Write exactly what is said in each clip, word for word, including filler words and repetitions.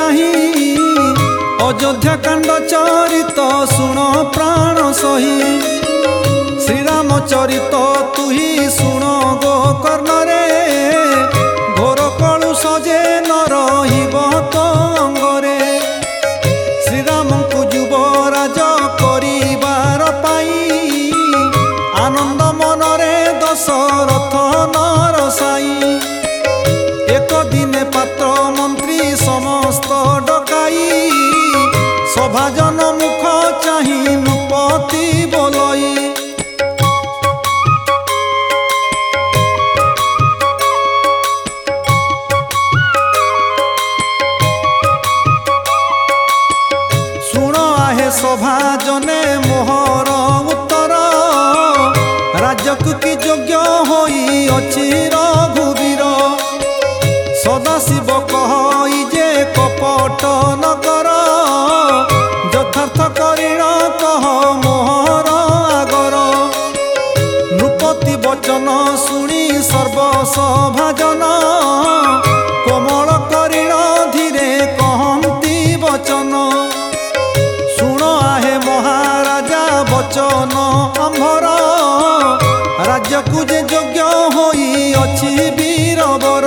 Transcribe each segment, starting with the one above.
चाही अयोध्या कांड चरित शुण प्राण सही श्रीराम चरित तुही शुण गोकर्ण रे घोर कलु सजे न रहिब तो अंगरे श्रीराम को युवराज करिबार पाई आनंद मनरे दशरथ नरसाई एक दिने पात्र मंत्री समस्त डकाई सभाजन मुख चाही नृपति बोलई शुण आहे सभाजने मोहर उत्तर राज्यक कि योग्य होई अछि रघुवीर सदाशिव कहि जे कपट न कर यथार्थ करिण कह मोहर आगर नृपति वचन शुणी सर्वसभाजन कोमल करिण धीरे कहंती वचन शुण आहे महाराजा वचन आंभर राज्य को जे योग्य होई अछि वीरवर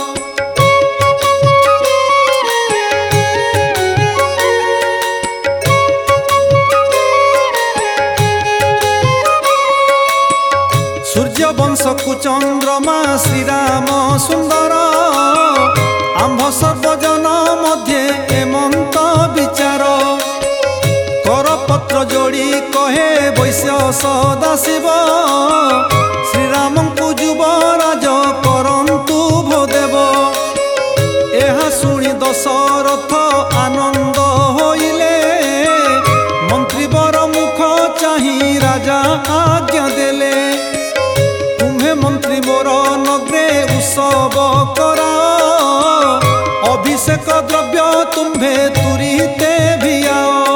सूर्यवंश को चंद्रमा श्रीराम सुंदर आंभ सर्वजन मध्य हेमंत विचार करपत्र जोड़ी कहे वैश्य सदाशिव श्रीराम को युवराज करंतु भोदेव एहा शुणी दशरथ आनंद होइले मंत्रीवर मुख चाही राजा आज्ञा देले मंत्री मोर नग्रे उत्सव करा अभिषेक द्रव्य तुम्भे तुरीते भियाओ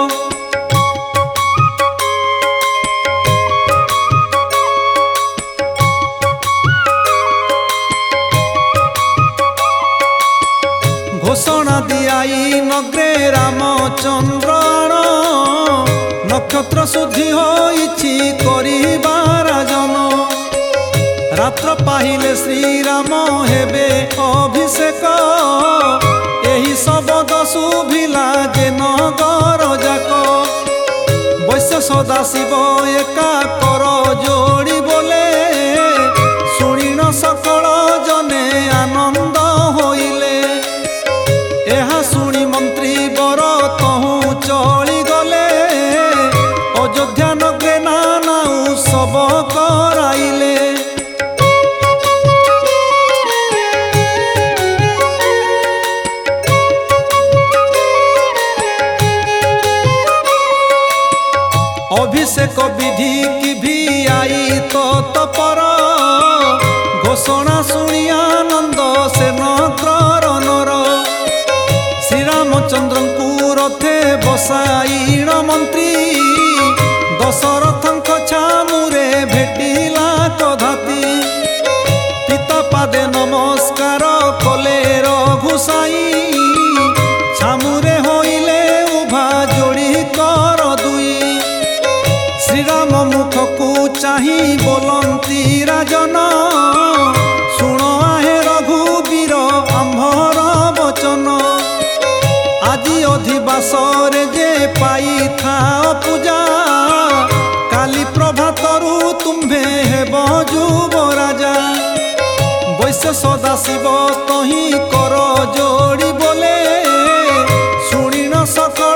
घोषणा दियाई नग्रे रामचंद्र नक्षत्र शुद्धि होइछि करिबार जन रात्र पाहिले श्रीराम हेबे अभिषेक एही शब्द शुभिला जे नगर जाक वैश्य सदाशिव एका कर जोड़ी बोले शुणिन सकल जने आनंद होइले एहा शुणी मंत्री बर तहु चली गले अयोध्या नगरे नाना उत्सव कराइले अभिषेक विधि की भी आई तो तपर घोषणा शुणी आनंद से नगर नर श्रीरामचंद्र को रथे बसाईण मंत्री दशरथ छामुरे भेटिला कधाती पिता पादे नमस्कार कले रघुसाई छामुरे होइले उभा जोड़ी कर दुई श्रीराम मुख को चाही बोलंती राजन शुण आहे रघुवीर आंभर वचन आदि अधिवास जे पाई था पूजा काली प्रभातरु तुम्भे हेब युवराजा वैश्य सदाशिव तही कर जोड़ी बोले शुणिन सकल